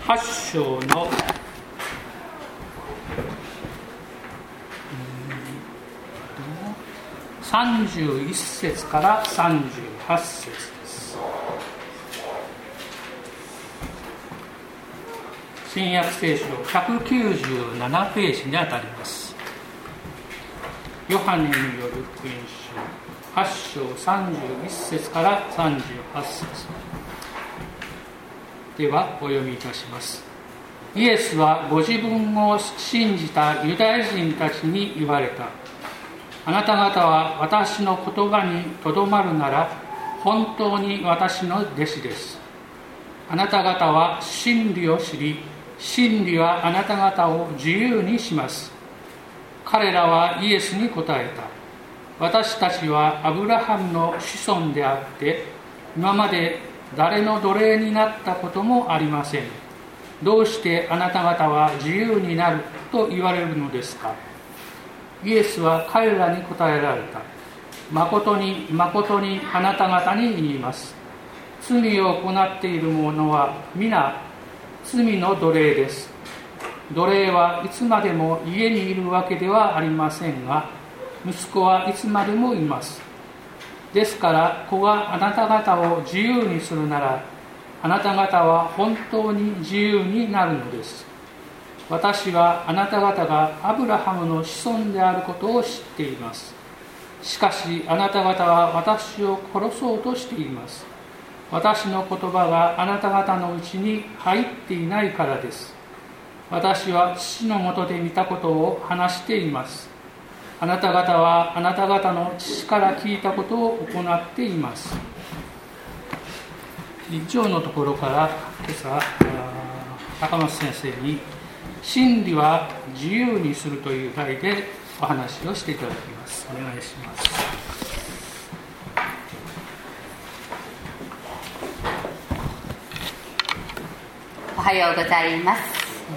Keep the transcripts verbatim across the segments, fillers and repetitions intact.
はち章のさんじゅういっ節からさんじゅうはち節です。新約聖書ひゃくきゅうじゅうななページにあたります。ヨハネによる福音書はち章さんじゅういっ節からさんじゅうはち節ではお読みいたします。イエスはご自分を信じたユダヤ人たちに言われた。あなた方は私の言葉にとどまるなら本当に私の弟子です。あなた方は真理を知り、真理はあなた方を自由にします。彼らはイエスに答えた。私たちはアブラハムの子孫であって、今まで誰の奴隷になったこともありません。どうしてあなた方は自由になると言われるのですか。イエスは彼らに答えられた。誠に誠にあなた方に言います。罪を行っている者は皆罪の奴隷です。奴隷はいつまでも家にいるわけではありませんが、息子はいつまでもいます。ですから子があなた方を自由にするなら、あなた方は本当に自由になるのです。私はあなた方がアブラハムの子孫であることを知っています。しかしあなた方は私を殺そうとしています。私の言葉があなた方のうちに入っていないからです。私は父のもとで見たことを話しています。あなた方はあなた方の父から聞いたことを行っています。以上のところから今朝高松先生に真理は自由にするという題でお話をしていただきます。お願いします。 おはようございます。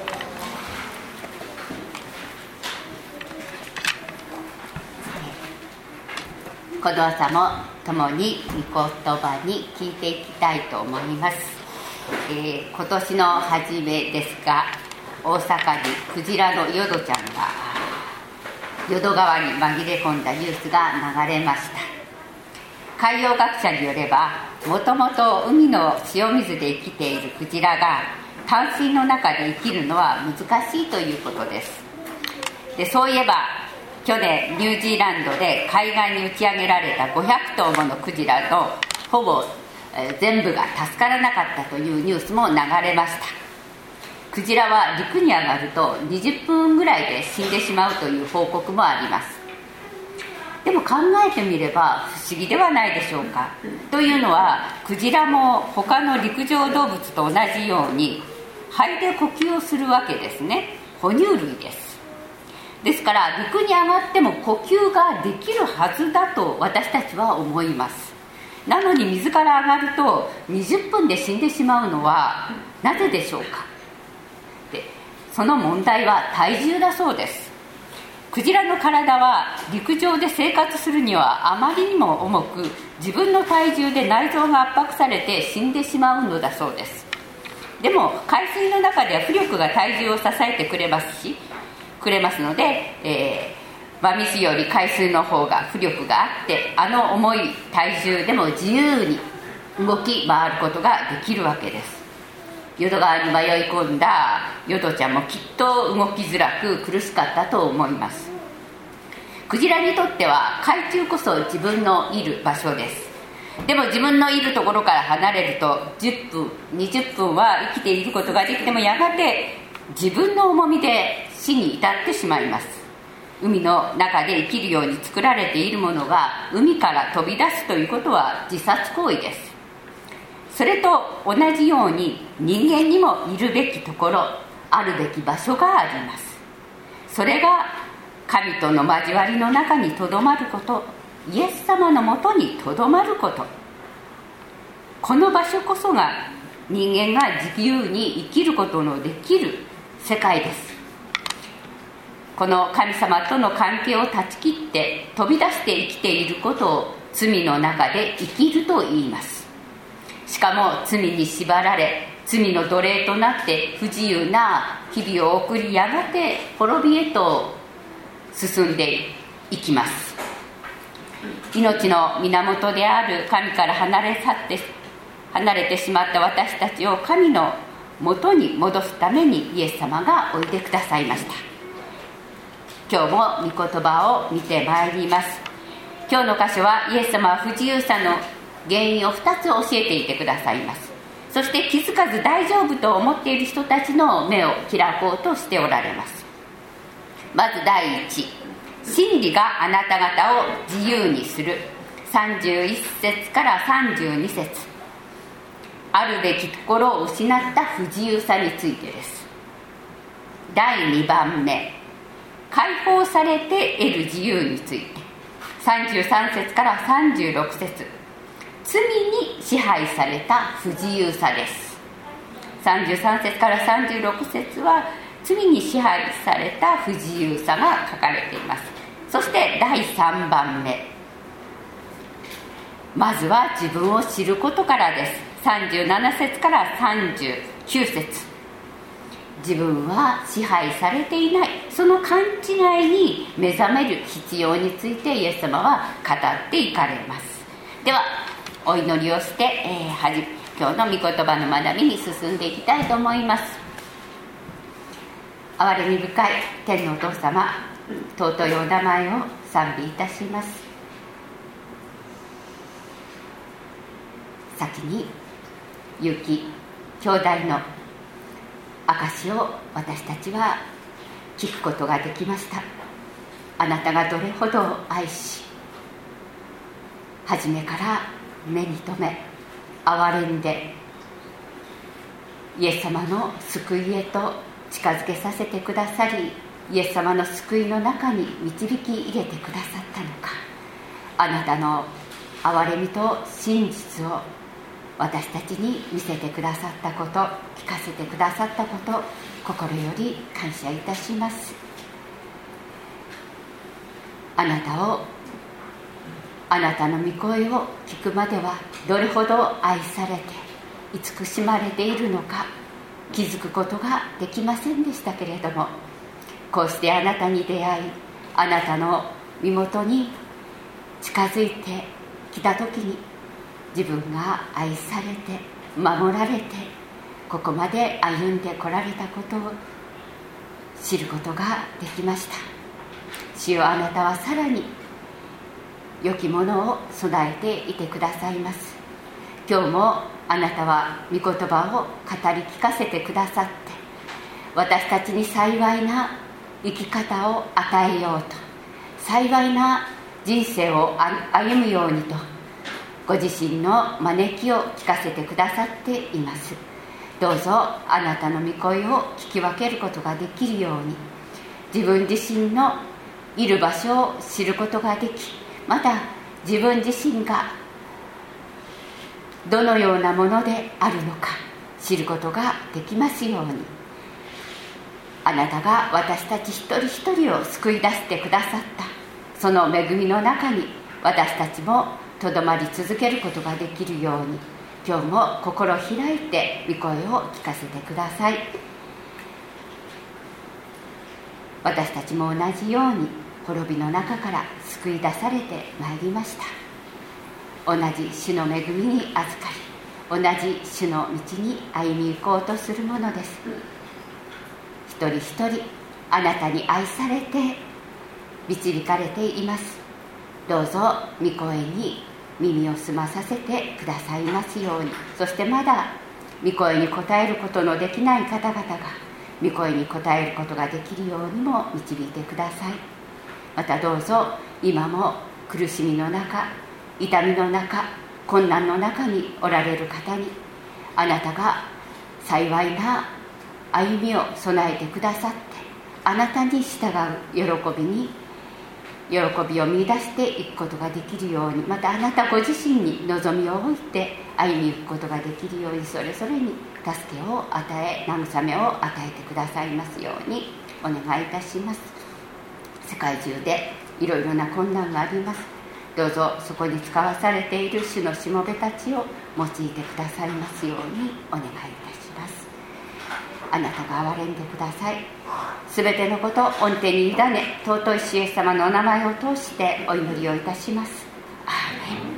この朝も共に御言葉に聞いていきたいと思います。えー、今年の初めですが、大阪にクジラの淀ちゃんが淀川に紛れ込んだニュースが流れました。海洋学者によれば、もともと海の塩水で生きているクジラが淡水の中で生きるのは難しいということです。で、そういえば去年ニュージーランドで海岸に打ち上げられたごひゃくとうものクジラのほぼ全部が助からなかったというニュースも流れました。クジラは陸に上がるとにじゅっぷんぐらいで死んでしまうという報告もあります。でも考えてみれば不思議ではないでしょうか。というのは、クジラも他の陸上動物と同じように肺で呼吸をするわけですね。哺乳類です。ですから陸に上がっても呼吸ができるはずだと私たちは思います。なのに水から上がるとにじゅっぷんで死んでしまうのはなぜでしょうか。で、その問題は体重だそうです。クジラの体は陸上で生活するにはあまりにも重く、自分の体重で内臓が圧迫されて死んでしまうのだそうです。でも海水の中では浮力が体重を支えてくれますしくれますので、えー、真水より海水の方が浮力があって、あの重い体重でも自由に動き回ることができるわけです。淀川に迷い込んだ淀ちゃんもきっと動きづらく苦しかったと思います。クジラにとっては海中こそ自分のいる場所です。でも自分のいるところから離れるとじゅっぷんにじゅっぷんは生きていることができても、やがて自分の重みで死に至ってしまいます。海の中で生きるように作られているものが海から飛び出すということは自殺行為です。それと同じように人間にもいるべきところ、あるべき場所があります。それが神との交わりの中にとどまること、イエス様のもとにとどまること。この場所こそが人間が自由に生きることのできる世界です。この神様との関係を断ち切って飛び出して生きていることを罪の中で生きると言います。しかも罪に縛られ罪の奴隷となって不自由な日々を送り、やがて滅びへと進んでいきます。命の源である神から離れ去って離れてしまった私たちを神の元に戻すためにイエス様がおいでくださいました。今日も御言葉を見てまいります。今日の箇所はイエス様は不自由さの原因をふたつ教えていてくださいます。そして気づかず大丈夫と思っている人たちの目を開こうとしておられます。まず第一、真理があなた方を自由にする。さんじゅういっ節からさんじゅうに節、あるべきところを失った不自由さについてです。だいにばんめ、解放されて得る自由について。さんじゅうさん節からさんじゅうろく節、罪に支配された不自由さです。さんじゅうさん節からさんじゅうろく節は罪に支配された不自由さが書かれています。そしてだいさんばんめ、まずは自分を知ることからです。さんじゅうなな節からさんじゅうきゅう節、自分は支配されていない、その勘違いに目覚める必要についてイエス様は語っていかれます。ではお祈りをして、えー、はじ今日の御言葉の学びに進んでいきたいと思います。憐れみ深い天のお父様、尊いお名前を賛美いたします。先に結城兄弟の証を私たちは聞くことができました。あなたがどれほど愛し、初めから目に留め憐れんでイエス様の救いへと近づけさせてくださり、イエス様の救いの中に導き入れてくださったのか。あなたの憐れみと真実を私たちに見せてくださったこと、聞かせてくださったこと、心より感謝いたします。あなたをあなたの御声を聞くまではどれほど愛されて慈しまれているのか気づくことができませんでしたけれども、こうしてあなたに出会い、あなたの身元に近づいてきた時に、自分が愛されて守られてここまで歩んでこられたことを知ることができました。主よ、あなたはさらに良きものを備えていてくださいます。今日もあなたは御言葉を語り聞かせてくださって、私たちに幸いな生き方を与えようと、幸いな人生を歩むようにとご自身の招きを聞かせてくださっています。どうぞあなたの御声を聞き分けることができるように、自分自身のいる場所を知ることができ、また自分自身がどのようなものであるのか知ることができますように、あなたが私たち一人一人を救い出してくださったその恵みの中に、私たちもとどまり続けることができるように、今日も心を開いて御声を聞かせてください。私たちも同じように滅びの中から救い出されてまいりました。同じ主の恵みに預かり、同じ主の道に歩み行こうとするものです。一人一人あなたに愛されて導かれています。どうぞ御声に耳を澄まさせてくださいますように、そしてまだ御声に応えることのできない方々が御声に応えることができるようにも導いてください。またどうぞ今も苦しみの中、痛みの中、困難の中におられる方に、あなたが幸いな歩みを備えてくださって、あなたに従う喜びに喜びを見出していくことができるように、またあなたご自身に望みを置いて歩みゆくことができるように、それぞれに助けを与え、慰めを与えてくださいますようにお願いいたします。世界中でいろいろな困難があります。 どうぞそこに使わされている主のしもべたちを用いてくださいますようにお願いいたします。あなたが憐れんでください。すべてのことを御手に委ね、尊い主イエス様のお名前を通してお祈りをいたします。アーメン。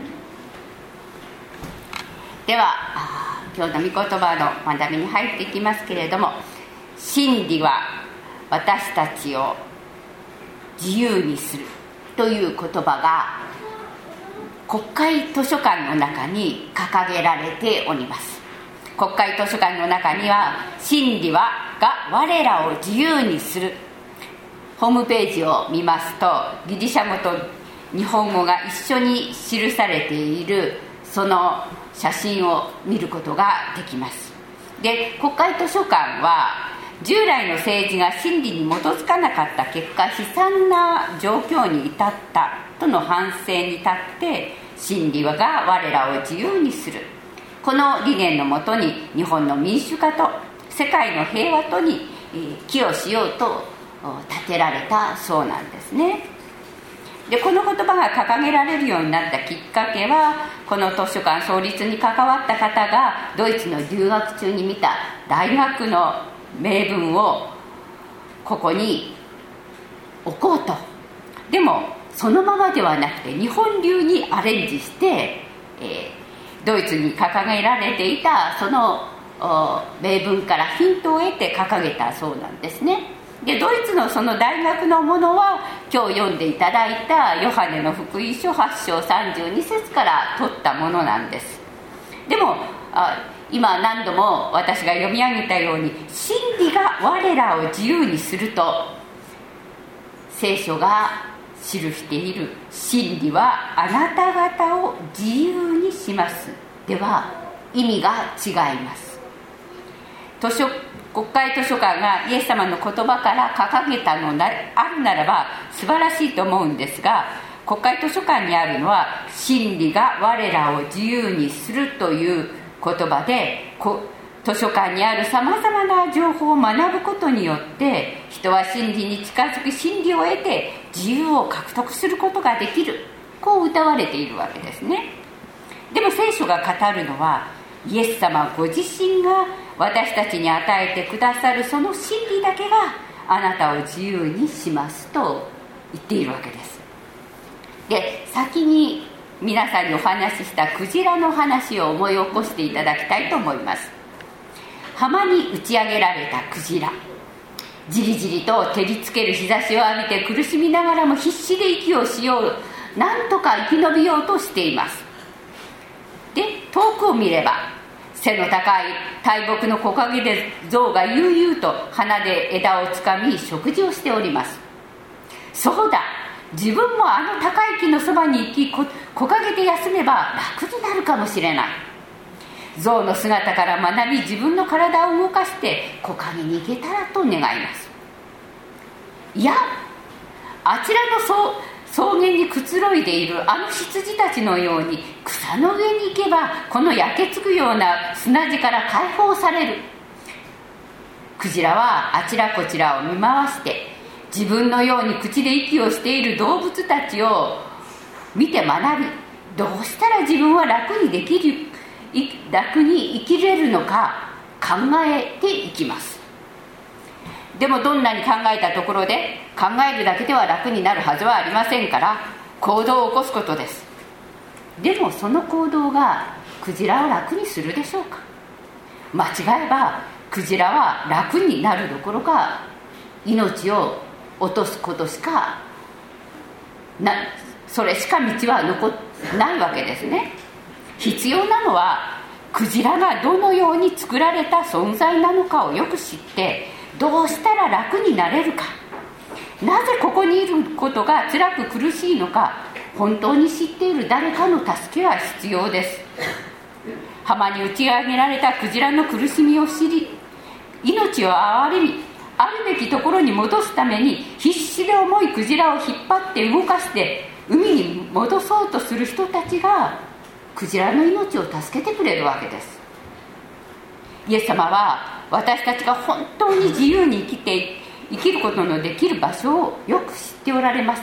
では今日の御言葉の学びに入っていきますけれども、真理は私たちを自由にするという言葉が国会図書館の中に掲げられております。国会図書館の中には真理はが我らを自由にする、ホームページを見ますとギリシャ語と日本語が一緒に記されているその写真を見ることができます。で、国会図書館は従来の政治が真理に基づかなかった結果、悲惨な状況に至ったとの反省に立って真理が我らを自由にする、この理念のもとに日本の民主化と世界の平和とに寄与しようと立てられたそうなんですね。で、この言葉が掲げられるようになったきっかけは、この図書館創立に関わった方がドイツの留学中に見た大学の名文をここに置こうと。でもそのままではなくて日本流にアレンジして、えー、ドイツに掲げられていたその名文からヒントを得て掲げたそうなんですね。で、ドイツのその大学のものは今日読んでいただいたヨハネの福音書はち章さんじゅうに節から取ったものなんです。でもあ今何度も私が読み上げたように、真理が我らを自由にすると聖書が記している、真理はあなた方を自由にしますでは意味が違います。図書国会図書館がイエス様の言葉から掲げたのなあるならば素晴らしいと思うんですが、国会図書館にあるのは真理が我らを自由にするという言葉で、図書館にあるさまざまな情報を学ぶことによって人は真理に近づき、真理を得て自由を獲得することができる、こう謳われているわけですね。でも聖書が語るのはイエス様ご自身が私たちに与えてくださるその真理だけがあなたを自由にしますと言っているわけです。で、先に皆さんにお話ししたクジラの話を思い起こしていただきたいと思います。浜に打ち上げられたクジラ、じりじりと照りつける日差しを浴びて苦しみながらも必死で息をしよう、なんとか生き延びようとしています。で、遠くを見れば背の高い大木の木陰で象が悠々と鼻で枝をつかみ食事をしております。そうだ、自分もあの高い木のそばに行き木陰で休めば楽になるかもしれない。象の姿から学び自分の体を動かして木陰に行けたらと願います。いや、あちらの草原にくつろいでいるあの羊たちのように草の上に行けばこの焼けつくような砂地から解放される。クジラはあちらこちらを見回して自分のように口で息をしている動物たちを見て学び、どうしたら自分は楽にできる楽に生きれるのか考えていきます。でもどんなに考えたところで考えるだけでは楽になるはずはありませんから行動を起こすことです。でもその行動がクジラを楽にするでしょうか。間違えばクジラは楽になるどころか命を落とすことしかなそれしか道は残ないわけですね。必要なのはクジラがどのように作られた存在なのかをよく知ってどうしたら楽になれるか、なぜここにいることが辛く苦しいのか本当に知っている誰かの助けは必要です。浜に打ち上げられたクジラの苦しみを知り命を憐れみあるべきところに戻すために必死で重いクジラを引っ張って動かして海に戻そうとする人たちがクジラの命を助けてくれるわけです。イエス様は私たちが本当に自由に生きて生きることのできる場所をよく知っておられます。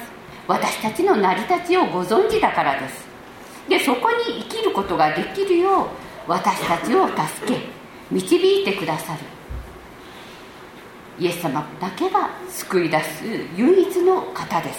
私たちの成り立ちをご存知だからです。でそこに生きることができるよう私たちを助け導いてくださるイエス様だけが救い出す唯一の方です。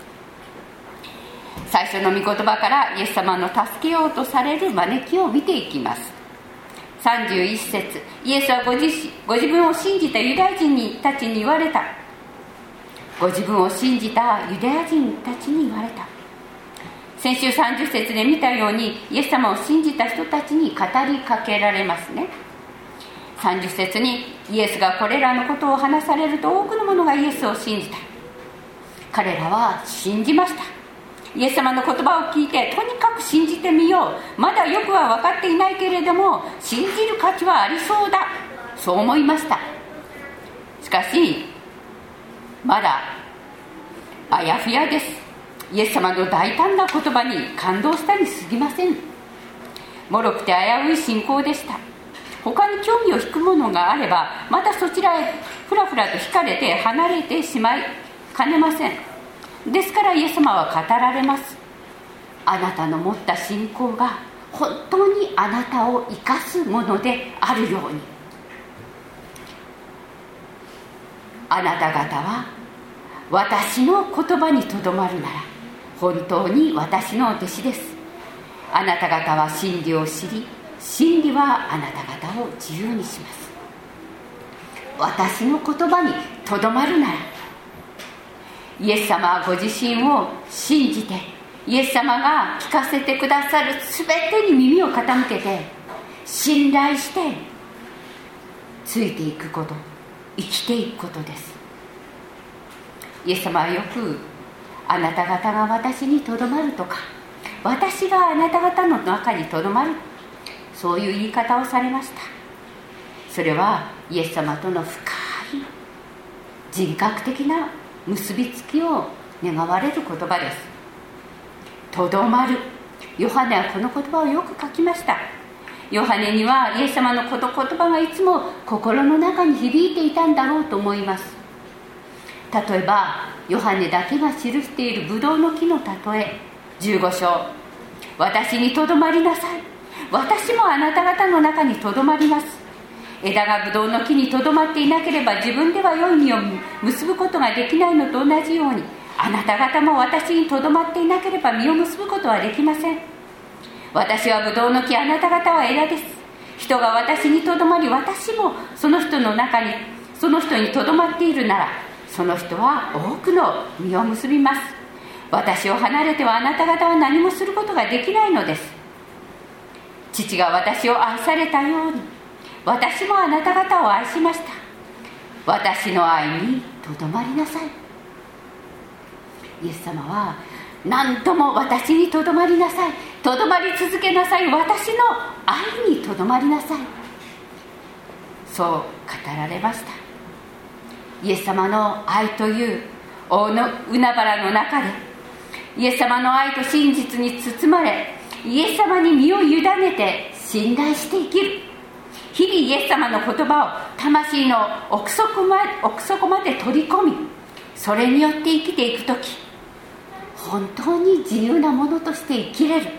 最初の御言葉からイエス様の助けようとされる招きを見ていきます。さんじゅういっ節、イエスはご 自, ご自分を信じたユダヤ人たちに言われた。ご自分を信じたユダヤ人たちに言われた。先週さんじゅっ節で見たようにイエス様を信じた人たちに語りかけられますね。さんじゅっ節にイエスがこれらのことを話されると多くの者がイエスを信じた。彼らは信じました。イエス様の言葉を聞いてとにかく信じてみよう、まだよくは分かっていないけれども信じる価値はありそうだ、そう思いました。しかしまだあやふやです。イエス様の大胆な言葉に感動したに過ぎません。脆くて危うい信仰でした。他に興味を引くものがあればまたそちらへふらふらと惹かれて離れてしまいかねません。ですからイエス様は語られます。あなたの持った信仰が本当にあなたを生かすものであるように。あなた方は私の言葉にとどまるなら本当に私の弟子です。あなた方は真理を知り、真理はあなた方を自由にします。私の言葉にとどまるなら、イエス様はご自身を信じてイエス様が聞かせてくださるすべてに耳を傾けて信頼してついていくこと、生きていくことです。イエス様はよくあなた方が私にとどまるとか私があなた方の中にとどまる、そういう言い方をされました。それはイエス様との深い人格的な結びつきを願われる言葉です。とどまる。ヨハネはこの言葉をよく書きました。ヨハネにはイエス様のこの言葉がいつも心の中に響いていたんだろうと思います。例えばヨハネだけが記しているブドウの木の例えじゅうご章、私にとどまりなさい、私もあなた方の中にとどまります。枝がブドウの木にとどまっていなければ自分では良い実を結ぶことができないのと同じように、あなた方も私にとどまっていなければ実を結ぶことはできません。私はブドウの木、あなた方は枝です。人が私にとどまり私もその人の中にその人にとどまっているなら、その人は多くの実を結びます。私を離れてはあなた方は何もすることができないのです。父が私を愛されたように私もあなた方を愛しました。私の愛にとどまりなさい。イエス様は何度も私にとどまりなさい、とどまり続けなさい、私の愛にとどまりなさい、そう語られました。イエス様の愛という大の海原の中でイエス様の愛と真実に包まれ、イエス様に身を委ねて信頼して生きる。日々イエス様の言葉を魂の奥底まで、奥底まで取り込み、それによって生きていくとき、本当に自由なものとして生きれる。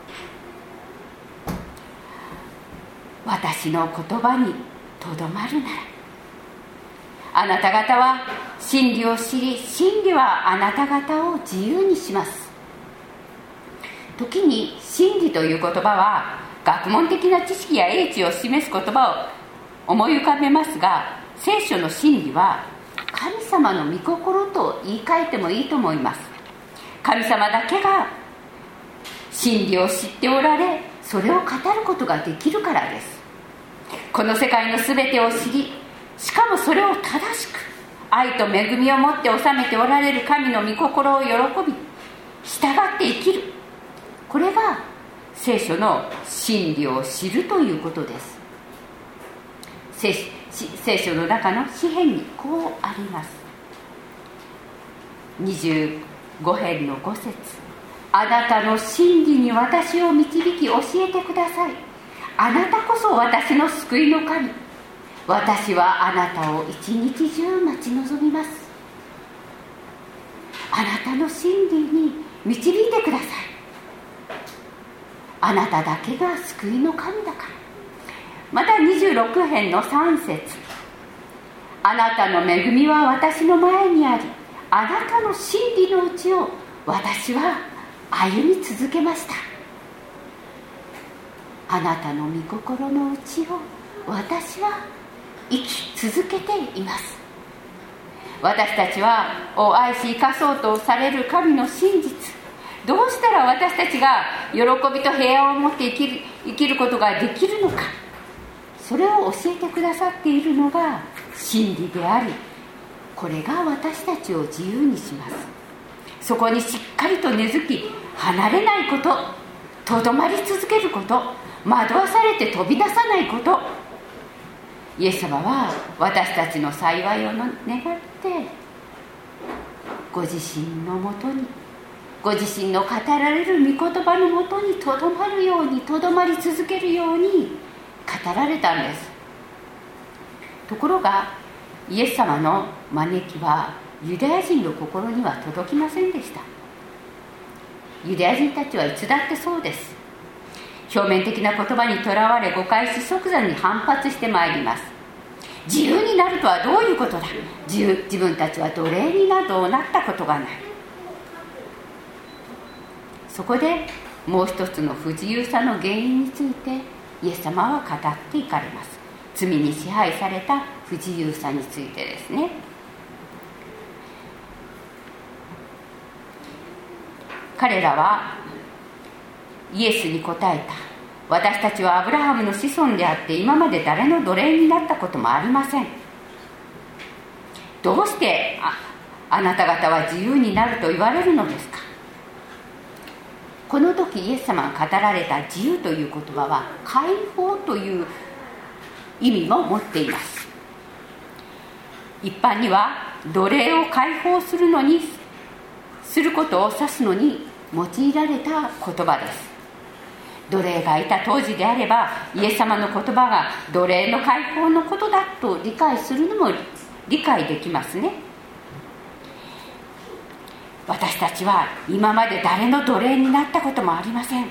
私の言葉にとどまるなら、あなた方は真理を知り、真理はあなた方を自由にします。時に真理という言葉は学問的な知識や英知を示す言葉を思い浮かべますが、聖書の真理は神様の御心と言い換えてもいいと思います。神様だけが真理を知っておられ、それを語ることができるからです。この世界のすべてを知り、しかもそれを正しく愛と恵みを持って治めておられる神の御心を喜び従って生きる、これが聖書の真理を知るということです。 聖, 聖書の中の詩編にこうあります。にじゅうご編のご節、あなたの真理に私を導き教えてください。あなたこそ私の救いの神、私はあなたを一日中待ち望みます。 あなたの真理に導いてください。あなただけが救いの神だから。またにじゅうろく編のさん節、あなたの恵みは私の前にあり、あなたの真理のうちを私は歩み続けました。あなたの御心のうちを私は生き続けています。私たちはを愛し生かそうとされる神の真実、どうしたら私たちが喜びと平和を持って生きる、生きることができるのか、それを教えてくださっているのが真理であり、これが私たちを自由にします。そこにしっかりと根付き、離れないこと、とどまり続けること、惑わされて飛び出さないこと、イエス様は私たちの幸いを願ってご自身のもとに、ご自身の語られる御言葉のもとにとどまるように、とどまり続けるように語られたんです。ところがイエス様の招きはユダヤ人の心には届きませんでした。ユダヤ人たちはいつだってそうです。表面的な言葉にとらわれ誤解し、即座に反発してまいります。自由になるとはどういうことだ、 自, 由自分たちは奴隷になどなったことがない。そこでもう一つの不自由さの原因についてイエス様は語っていかれます。罪に支配された不自由さについてですね。彼らはイエスに答えた。私たちはアブラハムの子孫であって、今まで誰の奴隷になったこともありません。どうして あ, あなた方は自由になると言われるのですか。この時イエス様が語られた自由という言葉は解放という意味も持っています。一般には奴隷を解放するのにすることを指すのに用いられた言葉です。奴隷がいた当時であれば、イエス様の言葉が奴隷の解放のことだと理解するのも理解できますね。私たちは今まで誰の奴隷になったこともありません。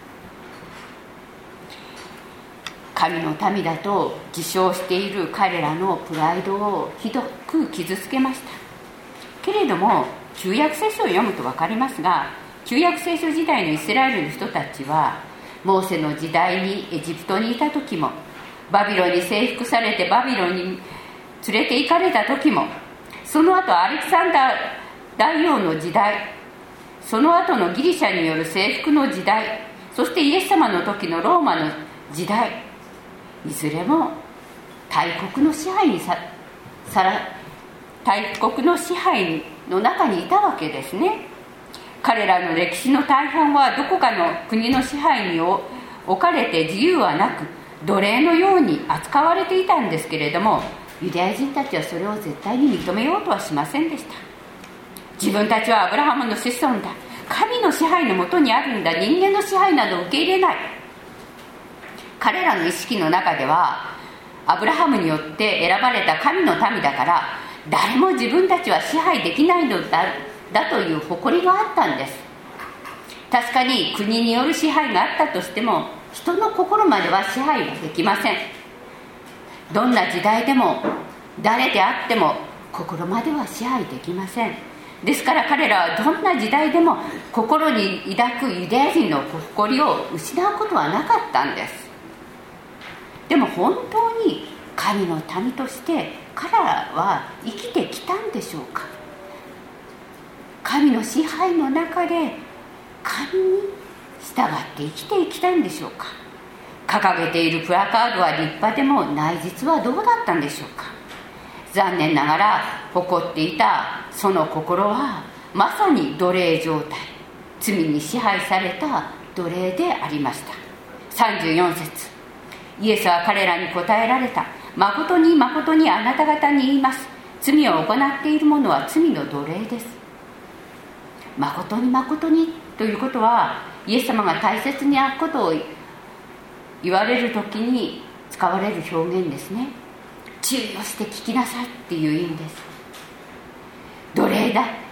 神の民だと自称している彼らのプライドをひどく傷つけました。けれども旧約聖書を読むと分かりますが、旧約聖書時代のイスラエルの人たちはモーセの時代にエジプトにいた時も、バビロンに征服されてバビロンに連れて行かれた時も、その後アレキサンダー大王の時代、その後のギリシャによる征服の時代、そしてイエス様の時のローマの時代、いずれも大国の支配にささら大国の支配の中にいたわけですね。彼らの歴史の大半はどこかの国の支配に置かれて自由はなく奴隷のように扱われていたんですけれども、ユダヤ人たちはそれを絶対に認めようとはしませんでした。自分たちはアブラハムの子孫だ、神の支配のもとにあるんだ、人間の支配など受け入れない。彼らの意識の中ではアブラハムによって選ばれた神の民だから誰も自分たちは支配できないのだだという誇りがあったんです。確かに国による支配があったとしても、人の心までは支配はできません。どんな時代でも誰であっても心までは支配できません。ですから彼らはどんな時代でも心に抱くユダヤ人の誇りを失うことはなかったんです。でも本当に神の民として彼らは生きてきたんでしょうか。神の支配の中で神に従って生きてきたんでしょうか。掲げているプラカードは立派でも内実はどうだったんでしょうか。残念ながら誇っていたその心はまさに奴隷状態、罪に支配された奴隷でありました。さんじゅうよん節、イエスは彼らに答えられた。誠に誠にあなた方に言います。罪を行っている者は罪の奴隷です。誠に誠にということは、イエス様が大切にあることを言われるときに使われる表現ですね。注意をして聞きなさいっていう意味です。奴隷だ、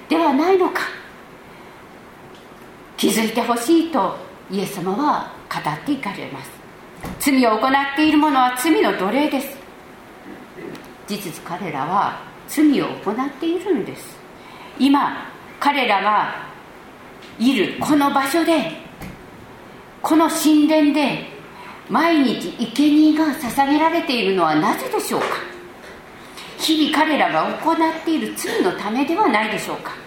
ではないのか、気づいてほしいとイエス様は語っていかれます。罪を行っている者は罪の奴隷です。事実彼らは罪を行っているんです。今彼らがいるこの場所で、この神殿で毎日生贄が捧げられているのはなぜでしょうか。日々彼らが行っている罪のためではないでしょうか。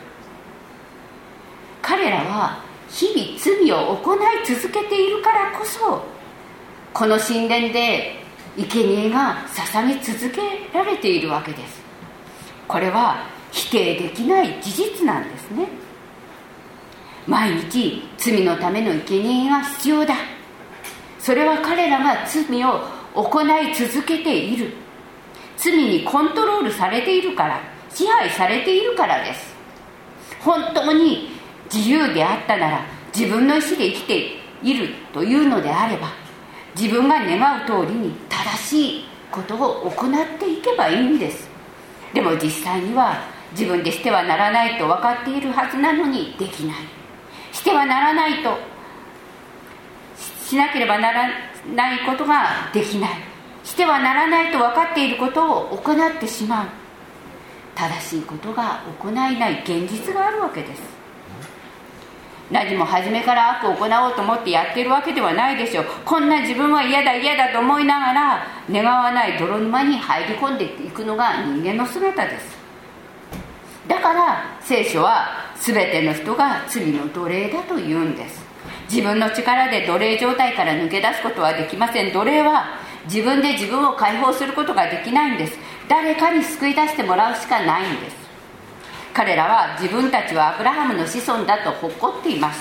彼らは日々罪を行い続けているからこそ、この神殿で生贄が捧げ続けられているわけです。これは否定できない事実なんですね。毎日罪のための生贄が必要だ。それは彼らが罪を行い続けている、罪にコントロールされているから、支配されているからです。本当に自由であったなら、自分の意思で生きているというのであれば、自分が願う通りに正しいことを行っていけばいいんです。でも実際には自分でしてはならないと分かっているはずなのにできない。してはならないとしなければならないことができない。してはならないと分かっていることを行ってしまう。正しいことが行えない現実があるわけです。何も初めから悪を行おうと思ってやっているわけではないでしょう。こんな自分は嫌だ嫌だと思いながら、願わない泥沼に入り込んでいくのが人間の姿です。だから聖書は全ての人が罪の奴隷だと言うんです。自分の力で奴隷状態から抜け出すことはできません。奴隷は自分で自分を解放することができないんです。誰かに救い出してもらうしかないんです。彼らは自分たちはアブラハムの子孫だと誇っていました。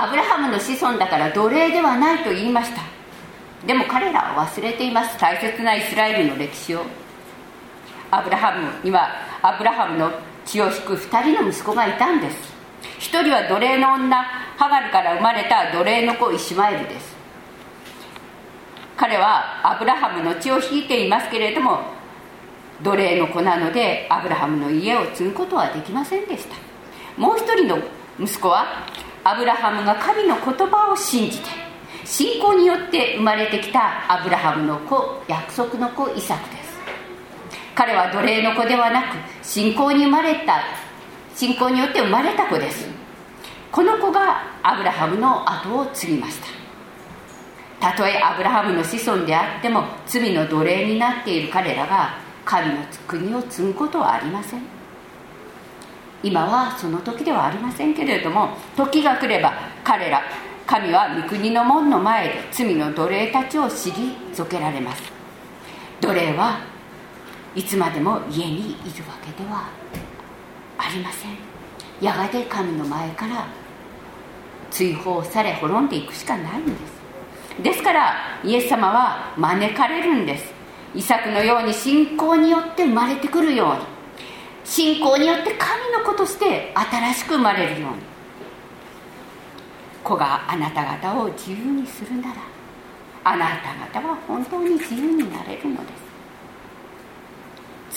アブラハムの子孫だから奴隷ではないと言いました。でも彼らは忘れています。大切なイスラエルの歴史を。アブラハムにはアブラハムの血を引くふたりの息子がいたんです。一人は奴隷の女ハガルから生まれた奴隷の子イシマエルです。彼はアブラハムの血を引いていますけれども、奴隷の子なのでアブラハムの家を継ぐことはできませんでした。もう一人の息子はアブラハムが神の言葉を信じて、信仰によって生まれてきたアブラハムの子、約束の子イサクです。彼は奴隷の子ではなく、信仰に生まれた信仰によって生まれた子です。この子がアブラハムの後を継ぎました。たとえアブラハムの子孫であっても、罪の奴隷になっている彼らが神の国を継ぐことはありません。今はその時ではありませんけれども、時が来れば彼ら、神は御国の門の前で罪の奴隷たちを退けられます。奴隷はいつまでも家にいるわけではありません。やがて神の前から追放され滅んでいくしかないんです。ですからイエス様は招かれるんです。イサクのように信仰によって生まれてくるように、信仰によって神の子として新しく生まれるように。子があなた方を自由にするなら、あなた方は本当に自由になれるのです。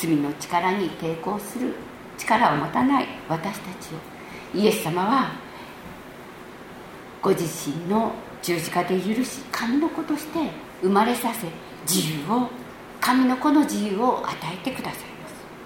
罪の力に抵抗する力を持たない私たちをイエス様はご自身の十字架で許し、神の子として生まれさせ、自由を、神の子の自由を与えてくださいます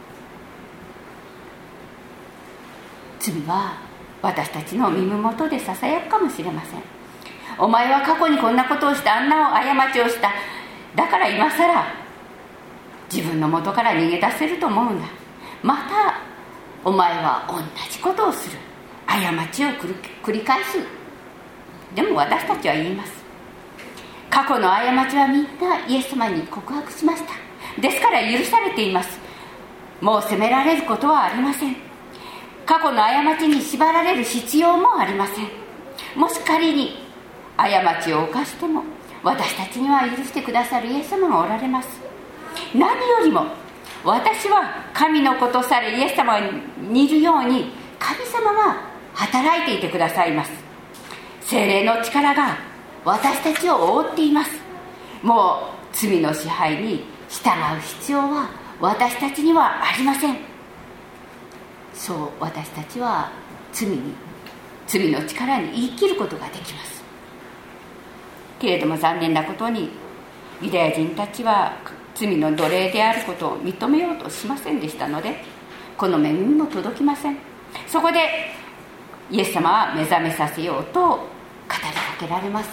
。罪は私たちの耳元でささやくかもしれません。お前は過去にこんなことをした、あんな過ちをした、だから今さら自分の元から逃げ出せると思うんだ。またお前は同じことをする、過ちを繰り返す。でも私たちは言います。過去の過ちはみんなイエス様に告白しました。ですから許されています。もう責められることはありません。過去の過ちに縛られる必要もありません。もし仮に過ちを犯しても、私たちには許してくださるイエス様がおられます。何よりも私は神の子とされイエス様にいるように、神様が働いていてくださいます。聖霊の力が私たちを覆っています。もう罪の支配に従う必要は私たちにはありません。 そう私たちは罪に罪の力に言い切ることができます。けれども残念なことにユダヤ人たちは罪の奴隷であることを認めようとしませんでしたので、この恵みも届きません。そこでイエス様は目覚めさせようと語りかけられます。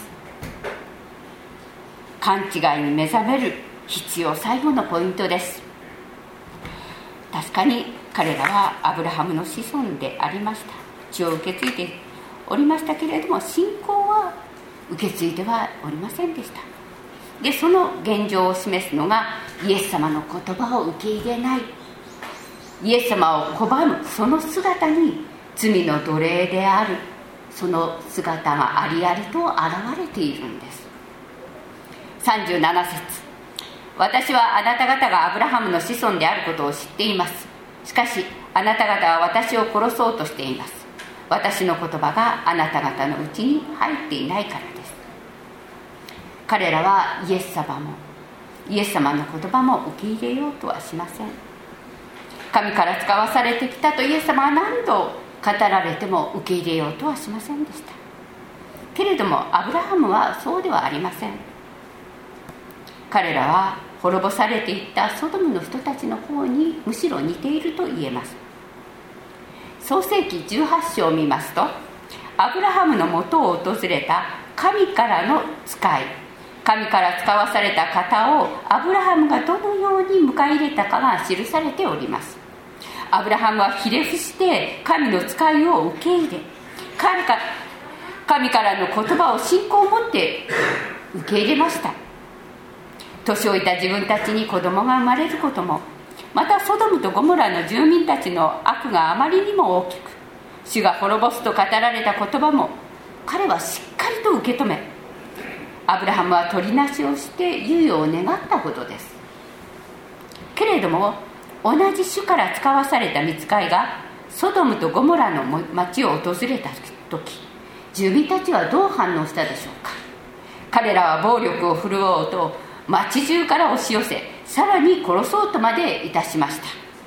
勘違いに目覚める必要最後のポイントです。確かに彼らはアブラハムの子孫でありました。血を受け継いでおりましたけれども、信仰は受け継いではおりませんでした。でその現状を示すのがイエス様の言葉を受け入れない、イエス様を拒むその姿に罪の奴隷であるその姿がありありと現れているんです。さんじゅうなな節、私はあなた方がアブラハムの子孫であることを知っています。しかしあなた方は私を殺そうとしています。私の言葉があなた方のうちに入っていないからです。彼らはイエス様もイエス様の言葉も受け入れようとはしません。神から使わされてきたとイエス様は何度語られても受け入れようとはしませんでした。けれどもアブラハムはそうではありません。彼らは滅ぼされていったソドムの人たちの方にむしろ似ていると言えます。創世記じゅうはち章を見ますと、アブラハムのもとを訪れた神からの使い、神から使わされた方をアブラハムがどのように迎え入れたかが記されております。アブラハムはひれ伏して神の使いを受け入れ、神から、神からの言葉を信仰を持って受け入れました。年老いた自分たちに子供が生まれることも、またソドムとゴモラの住民たちの悪があまりにも大きく、主が滅ぼすと語られた言葉も彼はしっかりと受け止め、アブラハムは取りなしをして猶予を願ったほどです。けれども同じ主から使わされた御使いがソドムとゴモラの町を訪れた時、住民たちはどう反応したでしょうか。彼らは暴力を振るおうと町中から押し寄せ、さらに殺そうとまでいたしました。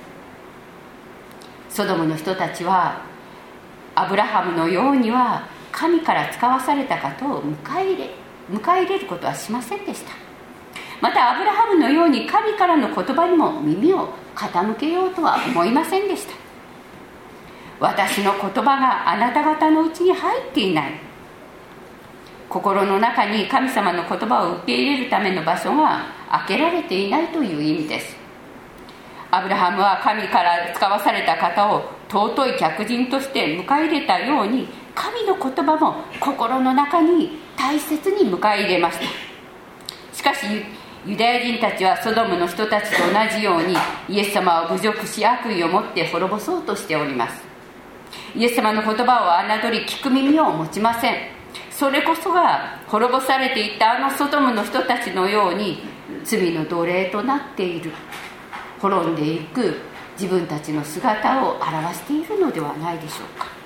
ソドムの人たちはアブラハムのようには神から使わされた方を迎え入れ迎え入れることはしませんでした。またアブラハムのように神からの言葉にも耳を傾けようとは思いませんでした。私の言葉があなた方のうちに入っていない、心の中に神様の言葉を受け入れるための場所が開けられていないという意味です。アブラハムは神から使わされた方を尊い客人として迎え入れたように、神の言葉も心の中に大切に迎え入れました。しかしユダヤ人たちはソドムの人たちと同じようにイエス様を侮辱し悪意を持って滅ぼそうとしております。イエス様の言葉を侮り聞く耳を持ちません。それこそが滅ぼされていったあのソドムの人たちのように罪の奴隷となっている、滅んでいく自分たちの姿を表しているのではないでしょうか。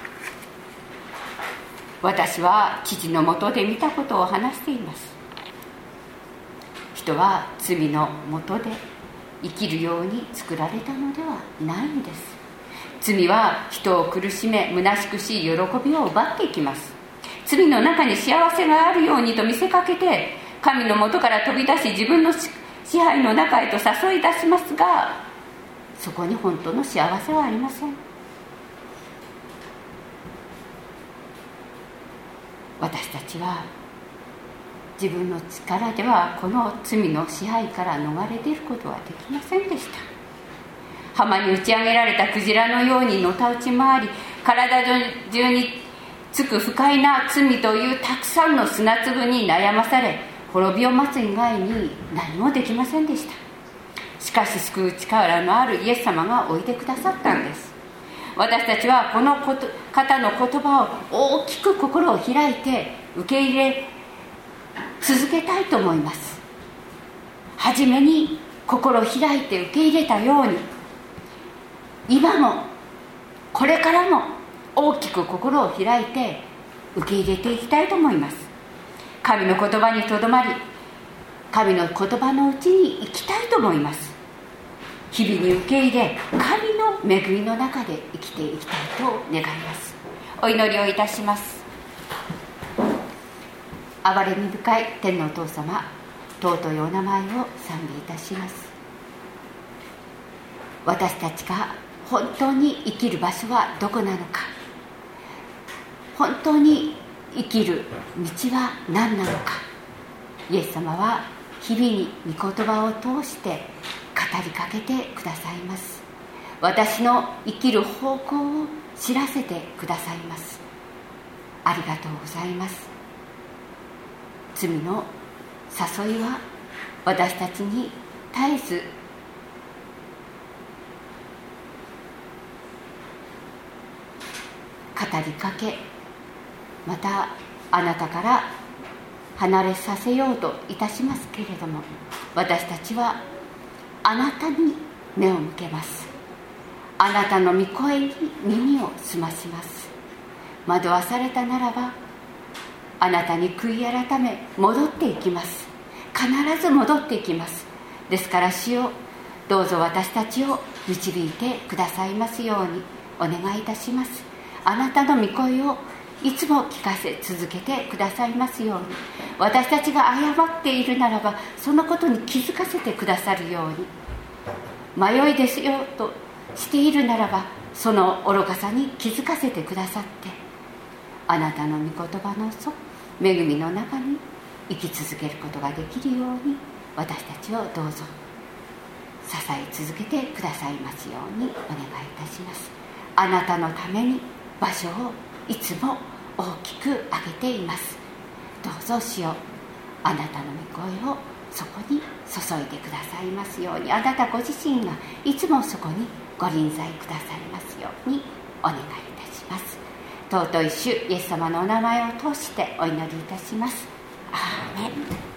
私は父のもとで見たことを話しています。人は罪のもとで生きるように作られたのではないんです。罪は人を苦しめ、虚しくし喜びを奪っていきます。罪の中に幸せがあるようにと見せかけて、神のもとから飛び出し自分の支配の中へと誘い出しますが、そこに本当の幸せはありません。私たちは自分の力ではこの罪の支配から逃れ出ることはできませんでした。浜に打ち上げられたクジラのようにのたうち回り、体中につく不快な罪というたくさんの砂粒に悩まされ、滅びを待つ以外に何もできませんでした。しかし救う力のあるイエス様がおいてくださったんです。私たちはこのこと方の言葉を大きく心を開いて受け入れ続けたいと思います。はじめに心を開いて受け入れたように、今もこれからも大きく心を開いて受け入れていきたいと思います。神の言葉にとどまり、神の言葉のうちに生きたいと思います。 日々に受け入れ、神の恵みの中で生きていきたいと願います。お祈りをいたします。憐れみ深い天のお父様、尊いお名前を賛美いたします。私たちが本当に生きる場所はどこなのか、本当に生きる道は何なのか、イエス様は日々に御言葉を通して語りかけてくださいます。私の生きる方向を知らせてくださいます。ありがとうございます。罪の誘いは私たちに絶えず語りかけ、またあなたから離れさせようといたしますけれども、私たちはあなたに目を向けます。あなたの御声に耳を澄まします。惑わされたならばあなたに悔い改め戻っていきます。必ず戻っていきます。ですから主よ、どうぞ私たちを導いてくださいますようにお願いいたします。あなたの御声をいつも聞かせ続けてくださいますように、私たちが誤っているならばそのことに気づかせてくださるように、迷いですよとしているならばその愚かさに気づかせてくださって、あなたの御言葉の恵みの中に生き続けることができるように、私たちをどうぞ支え続けてくださいますようにお願いいたします。あなたのために場所をいつも大きく上げています。どうぞ主よ、あなたの御声をそこに注いでくださいますように、あなたご自身がいつもそこにご臨在くださいますようにお願いいたします。尊い主イエス様のお名前を通してお祈りいたします。アーメン。